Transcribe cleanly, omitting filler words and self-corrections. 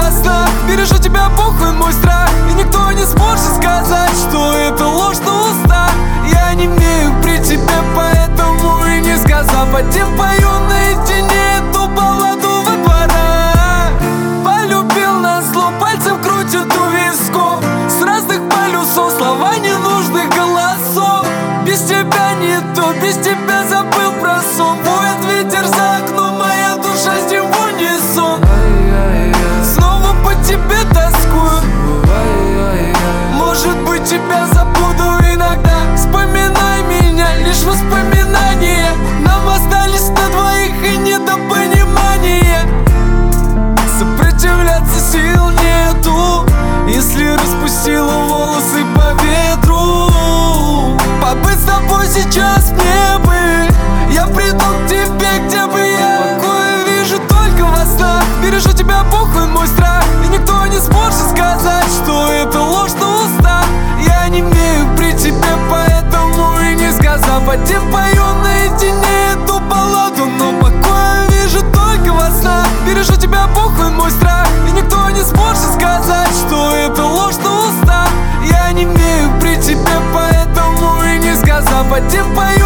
во снах. Бережу тебя, похуй мой страх, и никто не сможет сказать, что это ложь на устах. Я не имею при тебе, поэтому и не сказав один, пою наедине эту балладу во дворах. Полюбил назло, пальцем крутит у висков, с разных полюсов слова ненужных голосов. Без тебя не то, без тебя забыл про сон. Воет ветер за окном, моя душа с ним в унисон. Снова по тебе тоскую, может быть тебя забуду иногда. Вспоминай меня, лишь воспоминания. Нам остались на двоих и недопонимание. Сопротивляться сил нету, если распустила волосы по ветру. Побыть с тобой сейчас мне бы, я приду к тебе, где бы я. Покоя вижу только во снах. Бережу тебя, похуй мой страх, и никто не сможет сказать, что это ложь на устах. Я не имею при тебе, поэтому и не сказав один, пою наедине эту балладу. Но покоя вижу только во снах. Бережу тебя, похуй мой страх, и никто не сможет сказать, что это ложь на устах. Я не имею при тебе, поэтому и не сказав один, пою